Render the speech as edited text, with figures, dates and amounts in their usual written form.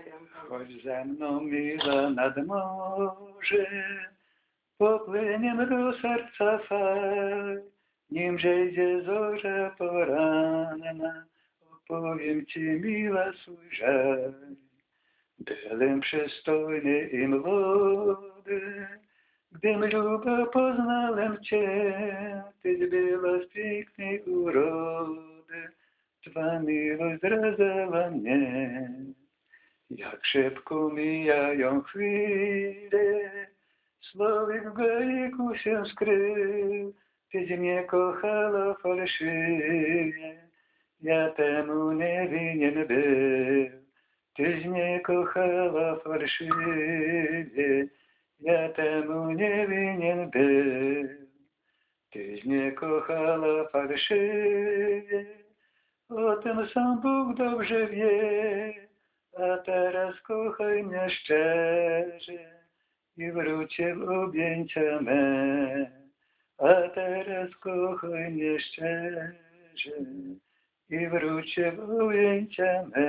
nagram to. Chodź ze mną, mila, nad morze, popłyniemy do serca fal, nim zejdzie zorza poranna, opowiem ci, mila, swój żal. Byłem przystojny i młody, gdym lubo poznałem cię, tyś była z pięknej urody, twa miłość zdradzała mnie. Jak szybko mijają chwile, człowiek w grajku się skrył, tyś mnie kochała fałszywie, ja temu nie winien był. Tyś mnie kochała fałszywie, ja temu nie winien był. Tyś mnie kochała fałszywie, o tym sam Bóg dobrze wie, a teraz kochaj mnie szczerze i wróćcie w objęcia me. A teraz kochaj mnie szczerze i wróćcie w objęcia me.